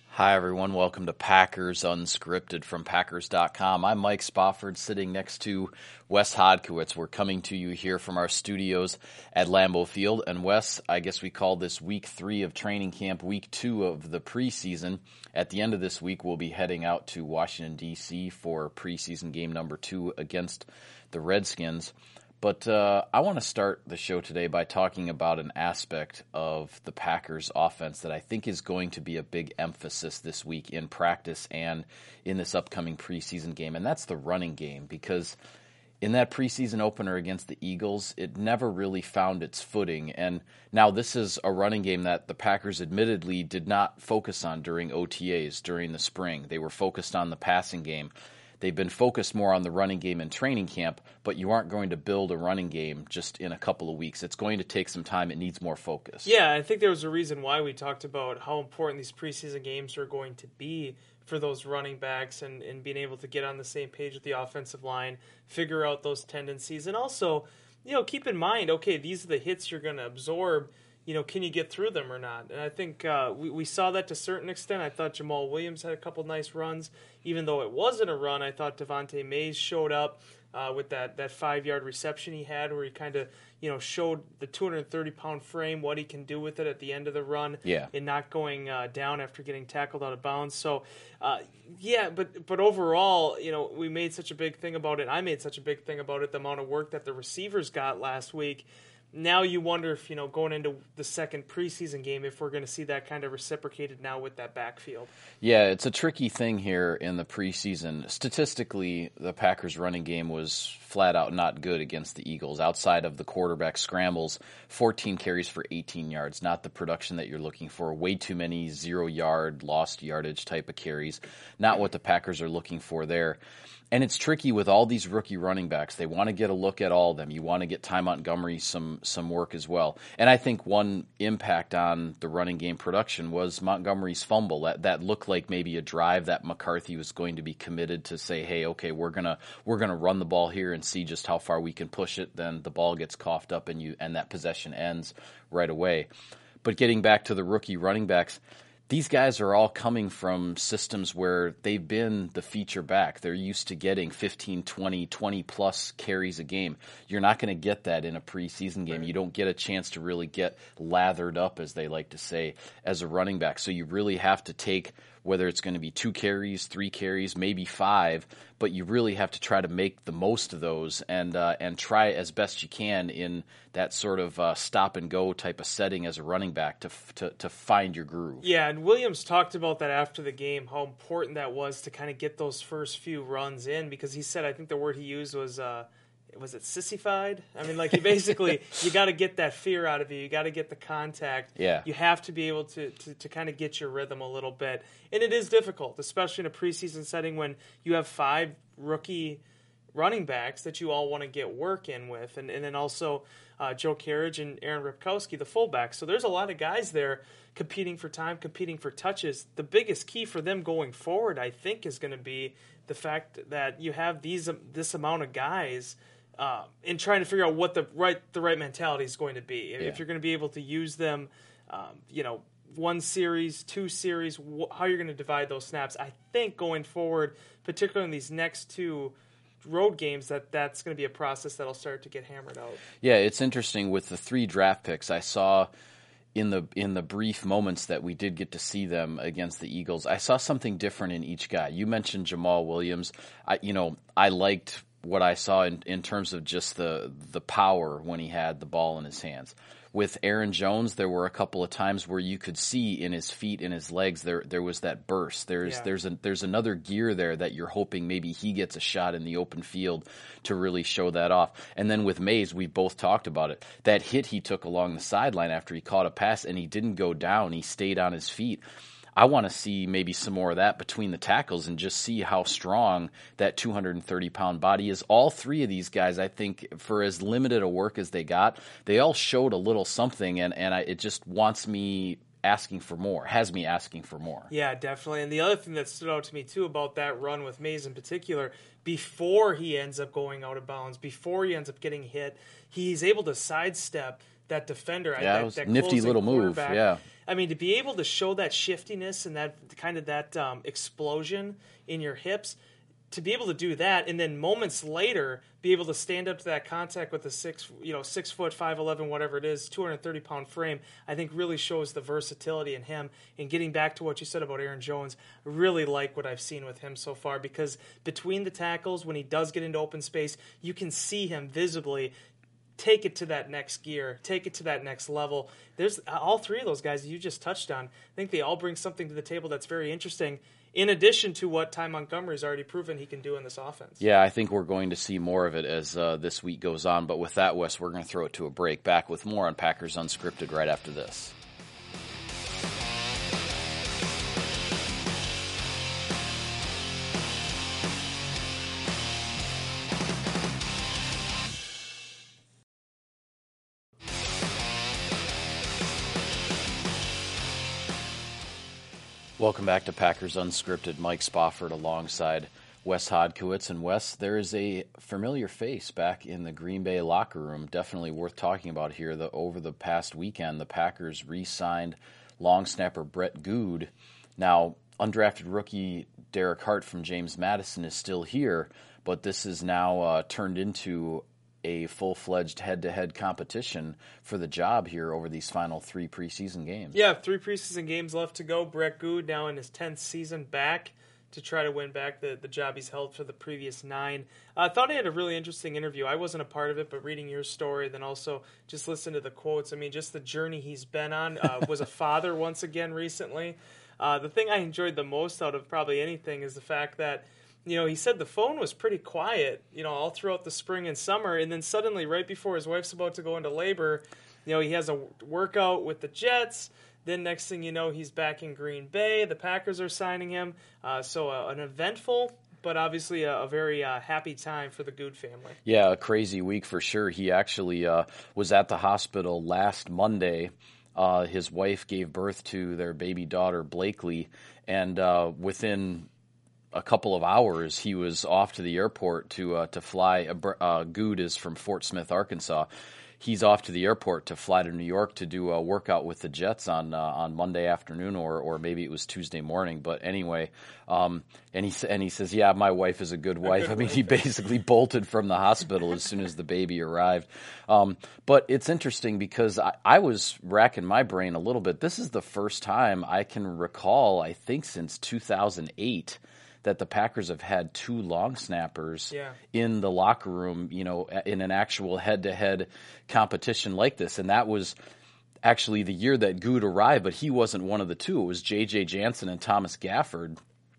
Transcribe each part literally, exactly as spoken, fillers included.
Hi, everyone. Welcome to Packers Unscripted from Packers dot com. I'm Mike Spofford, sitting next to Wes Hodkiewicz. We're coming to you here from our studios at Lambeau Field. And Wes, I guess we call this week three of training camp, week two of the preseason. At the end of this week, we'll be heading out to Washington, D C for preseason game number two against the Redskins. But uh, I want to start the show today by talking about an aspect of the Packers offense that I think is going to be a big emphasis this week in practice and in this upcoming preseason game, and that's the running game, because in that preseason opener against the Eagles, it never really found its footing. And now this is a running game that the Packers admittedly did not focus on during O T As during the spring. They were focused on the passing game. They've been focused more on the running game in training camp, but you aren't going to build a running game just in a couple of weeks. It's going to take some time. It needs more focus. Yeah, I think there was a reason why we talked about how important these preseason games are going to be for those running backs and, and being able to get on the same page with the offensive line, figure out those tendencies, and also, you know, keep in mind, okay, these are the hits you're going to absorb. You know, can you get through them or not? And I think uh, we, we saw that to a certain extent. I thought Jamal Williams had a couple nice runs. Even though it wasn't a run, I thought Devontae Mays showed up uh, with that, that five-yard reception he had where he kind of, you know, showed the two hundred thirty pound frame, what he can do with it at the end of the run, yeah. and not going uh, down after getting tackled out of bounds. So, uh, yeah, but but overall, you know, we made such a big thing about it. I made such a big thing about it, the amount of work that the receivers got last week. Now you wonder if, you know, going into the second preseason game, if we're going to see that kind of reciprocated now with that backfield. Yeah, it's a tricky thing here in the preseason. Statistically, the Packers' running game was flat out not good against the Eagles. Outside of the quarterback scrambles, fourteen carries for eighteen yards, not the production that you're looking for. Way too many zero-yard, lost yardage type of carries, not what the Packers are looking for there. And it's tricky with all these rookie running backs. They want to get a look at all of them. You want to get Ty Montgomery some some work as well. And I think one impact on the running game production was Montgomery's fumble. That that looked like maybe a drive that McCarthy was going to be committed to say, hey, okay, we're gonna we're gonna run the ball here and see just how far we can push it. Then the ball gets coughed up and you and that possession ends right away. But getting back to the rookie running backs, these guys are all coming from systems where they've been the feature back. They're used to getting fifteen, twenty, twenty-plus carries a game. You're not going to get that in a preseason game. You don't get a chance to really get lathered up, as they like to say, as a running back. So you really have to take, whether it's going to be two carries, three carries, maybe five, but you really have to try to make the most of those and uh, and try as best you can in that sort of uh, stop-and-go type of setting as a running back to, to to find your groove. Yeah, and Williams talked about that after the game, how important that was to kind of get those first few runs in, because he said, I think the word he used was, uh, was it sissified? I mean, like, he basically, you got to get that fear out of you. You got to get the contact. Yeah. You have to be able to, to, to kind of get your rhythm a little bit. And it is difficult, especially in a preseason setting when you have five rookie running backs that you all want to get work in with. And, and then also uh, Joe Carriage and Aaron Ripkowski, the fullbacks. So there's a lot of guys there competing for time, competing for touches. The biggest key for them going forward, I think, is going to be the fact that you have these this amount of guys uh, in trying to figure out what the right the right mentality is going to be. Yeah. If you're going to be able to use them, um, you know, one series, two series, wh- how you're going to divide those snaps. I think going forward, particularly in these next two road games, that that's going to be a process that'll start to get hammered out. Yeah, it's interesting with the three draft picks. I saw in the in the brief moments that we did get to see them against the Eagles, I saw something different in each guy. You mentioned Jamal Williams. I you know, I liked what I saw in, in terms of just the the power when he had the ball in his hands. With Aaron Jones, there were a couple of times where you could see in his feet, in his legs, there there was that burst. There's yeah. there's a, there's another gear there that you're hoping maybe he gets a shot in the open field to really show that off. And then with Mays, we both talked about it. That hit he took along the sideline after he caught a pass, and he didn't go down. He stayed on his feet. I want to see maybe some more of that between the tackles and just see how strong that two hundred thirty pound body is. All three of these guys, I think, for as limited a work as they got, they all showed a little something, and, and I, it just wants me asking for more, has me asking for more. Yeah, definitely. And the other thing that stood out to me, too, about that run with Mays in particular, before he ends up going out of bounds, before he ends up getting hit, he's able to sidestep that defender. Yeah, that, it was that a nifty little move. Yeah. I mean, to be able to show that shiftiness and that kind of that um, explosion in your hips, to be able to do that, and then moments later be able to stand up to that contact with a six, you know, six foot five eleven, whatever it is, two hundred thirty pound frame, I think really shows the versatility in him. And getting back to what you said about Aaron Jones, I really like what I've seen with him so far, because between the tackles, when he does get into open space, you can see him visibly take it to that next gear, take it to that next level. There's all three of those guys that you just touched on. I think they all bring something to the table that's very interesting, in addition to what Ty Montgomery's already proven he can do in this offense. Yeah, I think we're going to see more of it as uh, this week goes on. But with that, Wes, we're going to throw it to a break. Back with more on Packers Unscripted right after this. Welcome back to Packers Unscripted. Mike Spofford alongside Wes Hodkiewicz. And Wes, there is a familiar face back in the Green Bay locker room, definitely worth talking about here. The, over the past weekend, the Packers re-signed long snapper Brett Goode. Now, undrafted rookie Derek Hart from James Madison is still here, but this is now uh, turned into a full-fledged head-to-head competition for the job here over these final three preseason games. Yeah, three preseason games left to go. Brett Goode now in his tenth season back to try to win back the, the job he's held for the previous nine. I uh, thought he had a really interesting interview. I wasn't a part of it, but reading your story, then also just listen to the quotes. I mean, just the journey he's been on. Uh, was a father once again recently. Uh, the thing I enjoyed the most out of probably anything is the fact that, you know, he said the phone was pretty quiet, you know, all throughout the spring and summer, and then suddenly, right before his wife's about to go into labor, you know, he has a workout with the Jets. Then next thing you know, he's back in Green Bay. The Packers are signing him. Uh, so uh, an eventful, but obviously a, a very uh, happy time for the Goode family. Yeah, a crazy week for sure. He actually uh, was at the hospital last Monday. Uh, his wife gave birth to their baby daughter, Blakely, and uh, within a couple of hours, he was off to the airport to uh, to fly. Uh, Goode is from Fort Smith, Arkansas. He's off to the airport to fly to New York to do a workout with the Jets on uh, on Monday afternoon, or or maybe it was Tuesday morning. But anyway, um, and he and he says, "Yeah, my wife is a good wife." A good I mean, wife. He basically bolted from the hospital as soon as the baby arrived. Um, but it's interesting because I, I was racking my brain a little bit. This is the first time I can recall, I think, since two thousand eight. That the Packers have had two long snappers yeah. in the locker room, you know, in an actual head-to-head competition like this. And that was actually the year that Goode arrived, but he wasn't one of the two. It was J J Jansen and Thomas Gafford.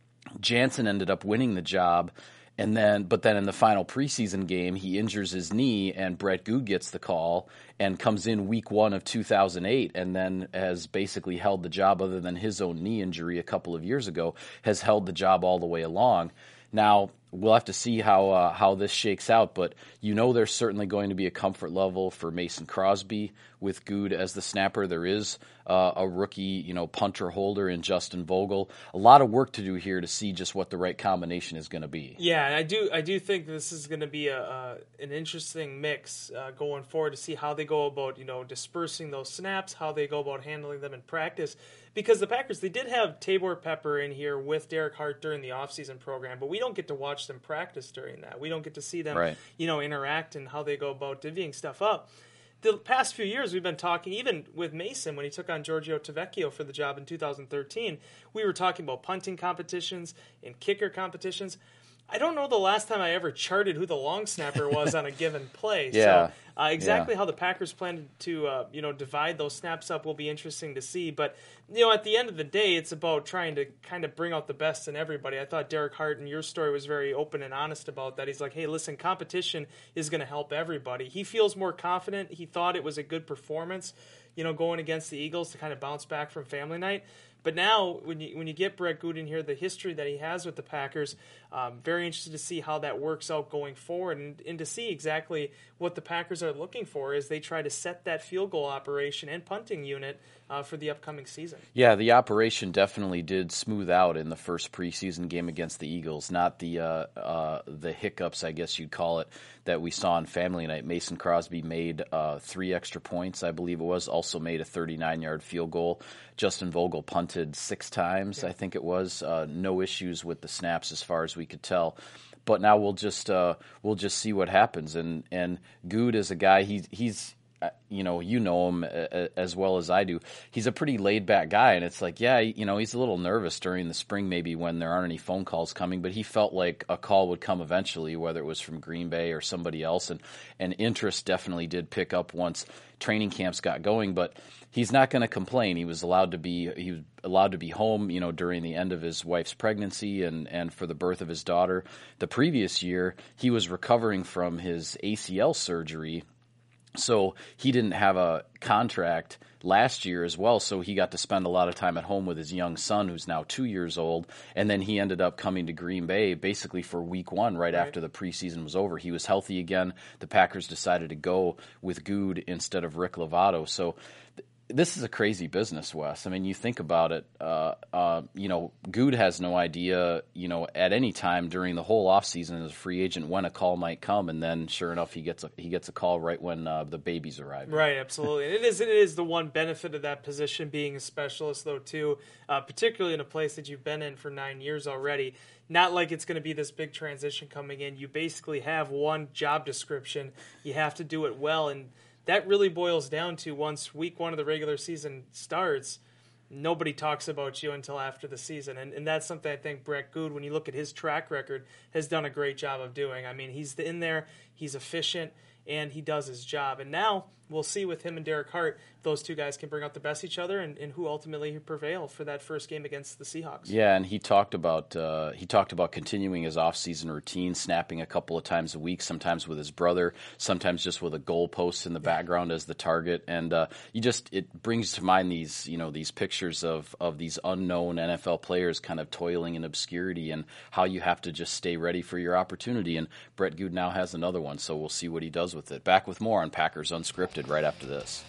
Jansen ended up winning the job, and then, but then in the final preseason game, he injures his knee, and Brett Goode gets the call and comes in week one of two thousand eight, and then has basically held the job, other than his own knee injury a couple of years ago, has held the job all the way along. Now, we'll have to see how uh, how this shakes out, but you know there's certainly going to be a comfort level for Mason Crosby with Goode as the snapper. There is uh, a rookie, you know, punter holder in Justin Vogel. A lot of work to do here to see just what the right combination is going to be. Yeah, and I do I do think this is going to be a, a an interesting mix uh, going forward to see how they go about, you know, dispersing those snaps, how they go about handling them in practice. Because the Packers, they did have Tabor Pepper in here with Derek Hart during the offseason program, but we don't get to watch them practice during that. We don't get to see them, right. you know, interact and how they go about divvying stuff up. The past few years, we've been talking, even with Mason, when he took on Giorgio Tavecchio for the job in two thousand thirteen, we were talking about punting competitions and kicker competitions. I don't know the last time I ever charted who the long snapper was on a given play. Yeah. So uh, exactly yeah. how the Packers plan to uh, you know divide those snaps up will be interesting to see. But you know, at the end of the day, it's about trying to kind of bring out the best in everybody. I thought Derek Hart in your story was very open and honest about that. He's like, hey, listen, competition is going to help everybody. He feels more confident. He thought it was a good performance, you know, going against the Eagles to kind of bounce back from family night. But now, when you when you get Brett Goode in here, the history that he has with the Packers, um, very interested to see how that works out going forward, and, and to see exactly what the Packers are looking for as they try to set that field goal operation and punting unit uh, for the upcoming season. Yeah, the operation definitely did smooth out in the first preseason game against the Eagles. Not the uh, uh, the hiccups, I guess you'd call it, that we saw on Family Night. Mason Crosby made uh, three extra points, I believe it was. Also made a thirty-nine-yard field goal. Justin Vogel punted six times, yeah. I think it was. Uh, no issues with the snaps as far as we could tell. But now we'll just uh, we'll just see what happens. And and Good is a guy. He he's. You know, you know him as well as I do. He's a pretty laid-back guy, and it's like, yeah, you know, he's a little nervous during the spring maybe when there aren't any phone calls coming, but he felt like a call would come eventually, whether it was from Green Bay or somebody else, and, and interest definitely did pick up once training camps got going, but he's not going to complain. He was allowed to be he was allowed to be home, you know, during the end of his wife's pregnancy and, and for the birth of his daughter. The previous year, he was recovering from his A C L surgery. So he didn't have a contract last year as well, so he got to spend a lot of time at home with his young son, who's now two years old, and then he ended up coming to Green Bay basically for week one right, right. after the preseason was over. He was healthy again. The Packers decided to go with Good instead of Rick Lovato. So th- this is a crazy business, Wes. I mean, you think about it, uh, uh, you know, Good has no idea, you know, at any time during the whole offseason as a free agent when a call might come, and then sure enough, he gets a, he gets a call right when uh, the babies arrive. Right, absolutely. And it is, it is the one benefit of that position, being a specialist, though, too, uh, particularly in a place that you've been in for nine years already. Not like it's going to be this big transition coming in. You basically have one job description. You have to do it well, and that really boils down to once week one of the regular season starts, nobody talks about you until after the season. And, and that's something I think Brett Good, when you look at his track record, has done a great job of doing. I mean, he's in there, he's efficient, and he does his job. And now we'll see with him and Derek Hart, those two guys can bring out the best each other and, and who ultimately prevail for that first game against the Seahawks. Yeah, and he talked about uh, he talked about continuing his off-season routine, snapping a couple of times a week, sometimes with his brother, sometimes just with a goalpost in the background as the target. And uh, you just it brings to mind these you know these pictures of of these unknown N F L players kind of toiling in obscurity, and how you have to just stay ready for your opportunity. And Brett Good now has another one, so we'll see what he does with it. Back with more on Packers Unscripted right after this.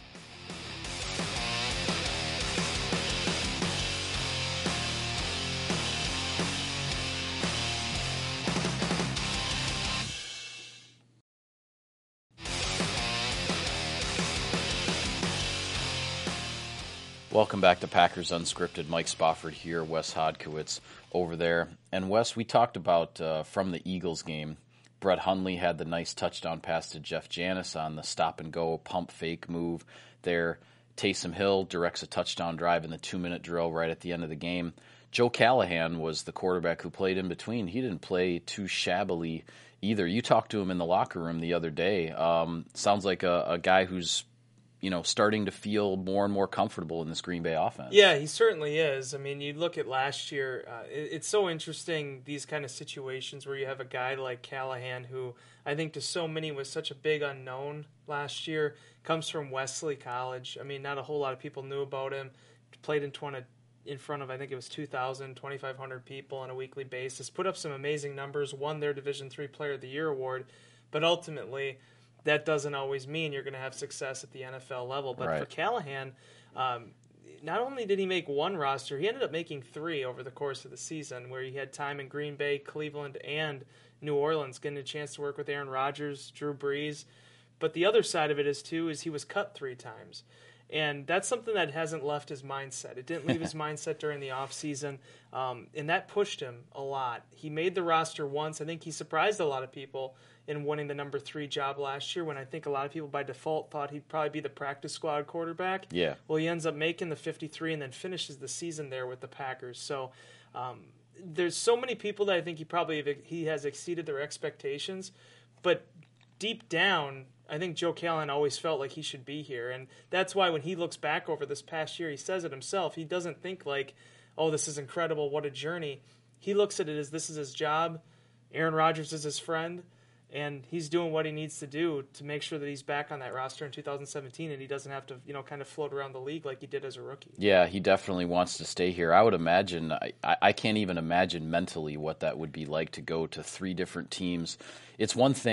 Welcome back to Packers Unscripted. Mike Spofford here, Wes Hodkiewicz over there. And Wes, we talked about uh, from the Eagles game, Brett Hundley had the nice touchdown pass to Jeff Janis on the stop-and-go pump fake move there. Taysom Hill directs a touchdown drive in the two-minute drill right at the end of the game. Joe Callahan was the quarterback who played in between. He didn't play too shabbily either. You talked to him in the locker room the other day. Um, sounds like a, a guy who's you know, starting to feel more and more comfortable in this Green Bay offense. Yeah, he certainly is. I mean, you look at last year, uh, it, it's so interesting, these kind of situations where you have a guy like Callahan who I think to so many was such a big unknown last year, comes from Wesley College. I mean, not a whole lot of people knew about him, played in, twenty, in front of, I think it was two thousand, twenty-five hundred people on a weekly basis, put up some amazing numbers, won their Division three Player of the Year award, but ultimately that doesn't always mean you're going to have success at the N F L level. But right. for Callahan, um, not only did he make one roster, he ended up making three over the course of the season, where he had time in Green Bay, Cleveland, and New Orleans, getting a chance to work with Aaron Rodgers, Drew Brees. But the other side of it is, too, is he was cut three times. And that's something that hasn't left his mindset. It didn't leave his mindset during the offseason, um, and that pushed him a lot. He made the roster once. I think he surprised a lot of people in winning the number three job last year, when I think a lot of people by default thought he'd probably be the practice squad quarterback. Yeah. Well, he ends up making the fifty-three and then finishes the season there with the Packers. So um, there's so many people that I think he probably he has exceeded their expectations, but deep down, I think Joe Callahan always felt like he should be here. And that's why when he looks back over this past year, he says it himself. He doesn't think like, oh, this is incredible, what a journey. He looks at it as this is his job. Aaron Rodgers is his friend. And he's doing what he needs to do to make sure that he's back on that roster in two thousand seventeen, and he doesn't have to, you know, kind of float around the league like he did as a rookie. Yeah, he definitely wants to stay here. I would imagine, I, I can't even imagine mentally what that would be like to go to three different teams. It's one thing,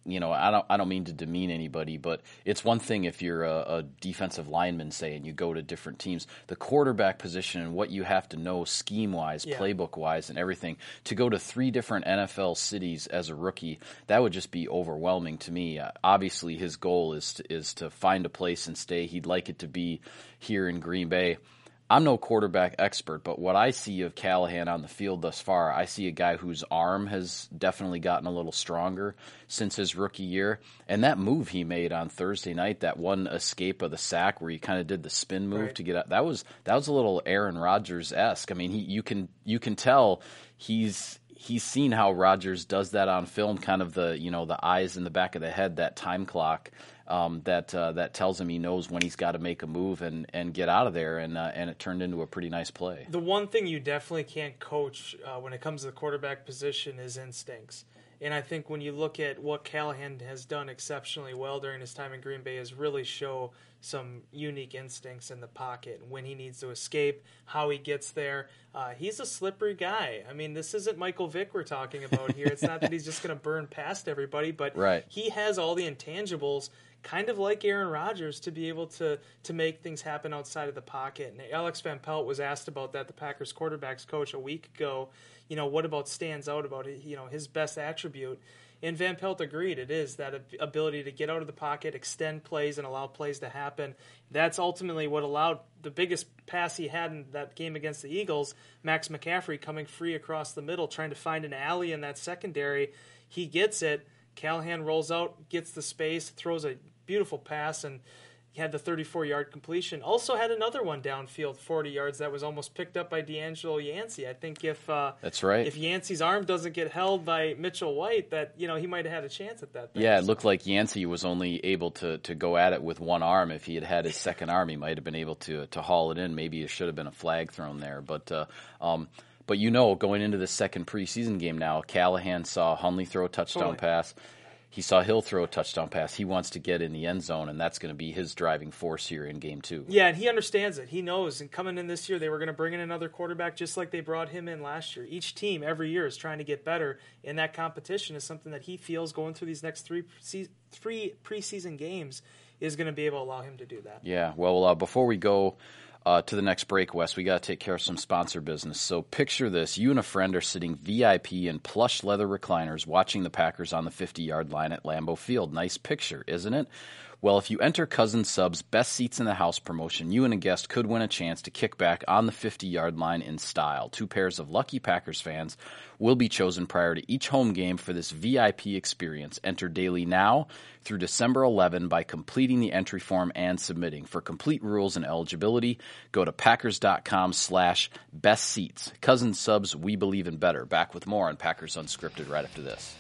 you know, I don't I don't mean to demean anybody, but it's one thing if you're a, a defensive lineman, say, and you go to different teams. The quarterback position and what you have to know scheme wise, Yeah. playbook wise, and everything to go to three different N F L cities as a rookie, that would just be overwhelming to me. Uh, obviously, his goal is to, is to find a place and stay. He'd like it to be here in Green Bay. I'm no quarterback expert, but what I see of Callahan on the field thus far, I see a guy whose arm has definitely gotten a little stronger since his rookie year. And that move he made on Thursday night, that one escape of the sack where he kind of did the spin move Right. to get out, that was that was a little Aaron Rodgers-esque. I mean, he you can you can tell he's he's seen how Rodgers does that on film, kind of the you know the eyes in the back of the head, that time clock. Um, that uh, that tells him he knows when he's got to make a move and, and get out of there, and uh, and it turned into a pretty nice play. The one thing you definitely can't coach uh, when it comes to the quarterback position is instincts. And I think when you look at what Callahan has done exceptionally well during his time in Green Bay is really show some unique instincts in the pocket, when he needs to escape, how he gets there. Uh, he's a slippery guy. I mean, this isn't Michael Vick we're talking about here. It's not that he's just going to burn past everybody, but Right. he has all the intangibles, kind of like Aaron Rodgers, to be able to to make things happen outside of the pocket. And Alex Van Pelt was asked about that, the Packers quarterbacks coach, a week ago. You know, what about stands out about you know his best attribute? And Van Pelt agreed. It is that ability to get out of the pocket, extend plays, and allow plays to happen. That's ultimately what allowed the biggest pass he had in that game against the Eagles, Max McCaffrey coming free across the middle, trying to find an alley in that secondary. He gets it. Callahan rolls out, gets the space, throws a beautiful pass, and he had the thirty-four-yard completion. Also had another one downfield, forty yards, that was almost picked up by D'Angelo Yancey. I think if uh, That's right. if Yancey's arm doesn't get held by Mitchell White, that you know he might have had a chance at that thing. Yeah, it looked like Yancey was only able to, to go at it with one arm. If he had had his second arm, he might have been able to to haul it in. Maybe it should have been a flag thrown there. But uh, um, but you know, going into the second preseason game now, Callahan saw Hundley throw a touchdown Totally. pass. He saw Hill throw a touchdown pass. He wants to get in the end zone, and that's going to be his driving force here in game two. Yeah, and he understands it. He knows. And coming in this year, they were going to bring in another quarterback just like they brought him in last year. Each team every year is trying to get better, and that competition is something that he feels going through these next three pre- three preseason games is going to be able to allow him to do that. Yeah, well, uh, before we go uh, to the next break, Wes, we got to take care of some sponsor business. So picture this. You and a friend are sitting V I P in plush leather recliners watching the Packers on the fifty-yard line at Lambeau Field. Nice picture, isn't it? Well, if you enter Cousin Sub's Best Seats in the House promotion, you and a guest could win a chance to kick back on the fifty-yard line in style. Two pairs of lucky Packers fans will be chosen prior to each home game for this V I P experience. Enter daily now through December eleventh by completing the entry form and submitting. For complete rules and eligibility, go to packers.com slash best seats. Cousin Subs, we believe in better. Back with more on Packers Unscripted right after this.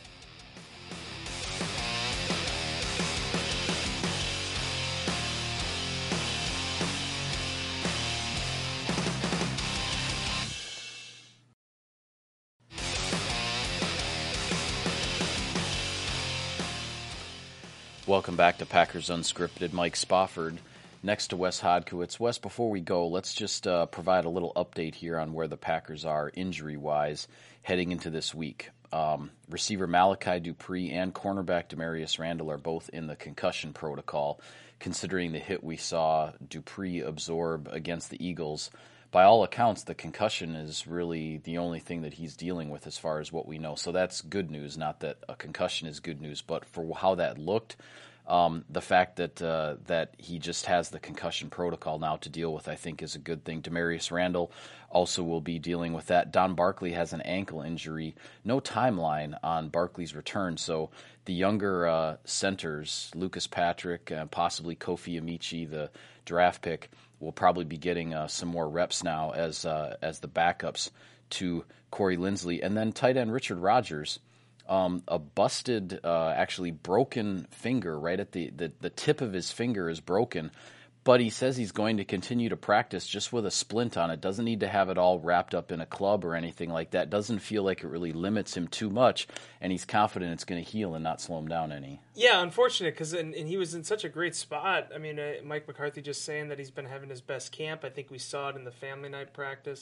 Welcome back to Packers Unscripted. Mike Spofford next to Wes Hodkiewicz. Wes, before we go, let's just uh, provide a little update here on where the Packers are injury-wise heading into this week. Um, receiver Malachi Dupre and cornerback Demarius Randall are both in the concussion protocol, considering the hit we saw Dupre absorb against the Eagles. By all accounts, the concussion is really the only thing that he's dealing with as far as what we know. So that's good news, not that a concussion is good news, but for how that looked, um, the fact that uh, that he just has the concussion protocol now to deal with, I think, is a good thing. Demarius Randall also will be dealing with that. Don Barkley has an ankle injury. No timeline on Barkley's return, so the younger uh, centers, Lucas Patrick, uh, possibly Kofi Amici, the draft pick, will probably be getting uh, some more reps now as uh, as the backups to Corey Linsley. And then tight end Richard Rodgers, um, a busted, uh, actually broken finger right at the, the, the tip of his finger is broken. But he says he's going to continue to practice just with a splint on it. Doesn't need to have it all wrapped up in a club or anything like that. Doesn't feel like it really limits him too much. And he's confident it's going to heal and not slow him down any. Yeah, unfortunate, because and, and he was in such a great spot. I mean, uh, Mike McCarthy just saying that he's been having his best camp. I think we saw it in the family night practice.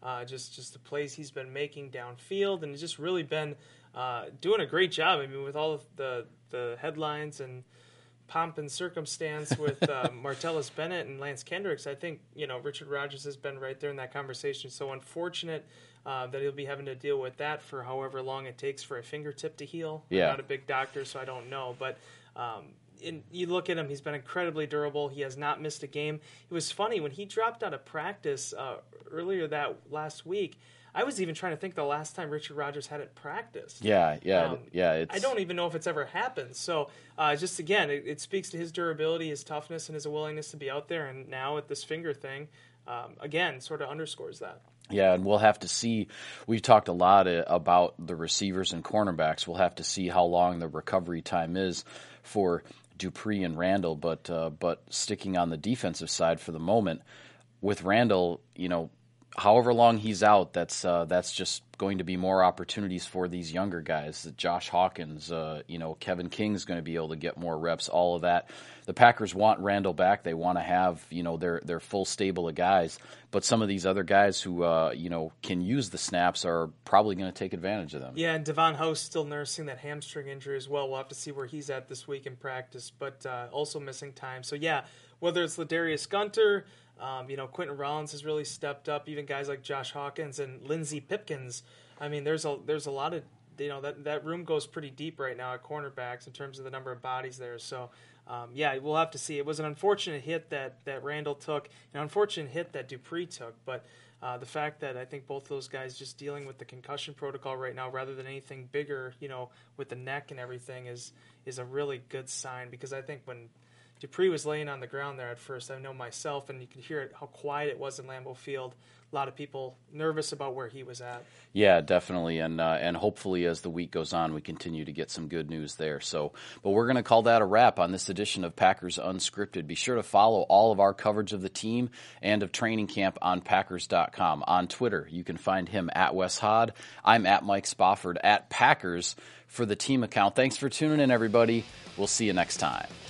Uh, just just the plays he's been making downfield, and he's just really been uh, doing a great job. I mean, with all of the the headlines and pomp and circumstance with uh, Martellus Bennett and Lance Kendricks, I think, you know, Richard Rodgers has been right there in that conversation. So unfortunate uh, that he'll be having to deal with that for however long it takes for a fingertip to heal. Yeah. I'm not a big doctor, so I don't know. But um, in, you look at him, he's been incredibly durable. He has not missed a game. It was funny, when he dropped out of practice uh, earlier that last week, I was even trying to think the last time Richard Rodgers hadn't practiced. Yeah, yeah, um, yeah. It's... I don't even know if it's ever happened. So uh, just, again, it, it speaks to his durability, his toughness, and his willingness to be out there. And now with this finger thing, um, again, sort of underscores that. Yeah, and we'll have to see. We've talked a lot about the receivers and cornerbacks. We'll have to see how long the recovery time is for Dupree and Randall. But uh, but sticking on the defensive side for the moment, with Randall, you know, however long he's out, that's uh, that's just going to be more opportunities for these younger guys. Josh Hawkins, uh, you know, Kevin King's going to be able to get more reps. All of that. The Packers want Randall back. They want to have, you know, their their full stable of guys. But some of these other guys who uh, you know, can use the snaps are probably going to take advantage of them. Yeah, and Devon House still nursing that hamstring injury as well. We'll have to see where he's at this week in practice, but uh, also missing time. So yeah, whether it's Ladarius Gunter, Um, you know, Quentin Rollins has really stepped up. Even guys like Josh Hawkins and Lindsey Pipkins. I mean, there's a there's a lot of, you know, that that room goes pretty deep right now at cornerbacks in terms of the number of bodies there. So, um, yeah, we'll have to see. It was an unfortunate hit that, that Randall took, an unfortunate hit that Dupree took, but uh, the fact that I think both those guys just dealing with the concussion protocol right now rather than anything bigger, you know, with the neck and everything is is a really good sign, because I think when Dupree was laying on the ground there at first, I know myself, and you could hear it, how quiet it was in Lambeau Field. A lot of people nervous about where he was at. Yeah, definitely, and uh, and hopefully as the week goes on, we continue to get some good news there. So, but we're going to call that a wrap on this edition of Packers Unscripted. Be sure to follow all of our coverage of the team and of training camp on Packers dot com. On Twitter, you can find him at Wes Hod. I'm at Mike Spofford at Packers for the team account. Thanks for tuning in, everybody. We'll see you next time.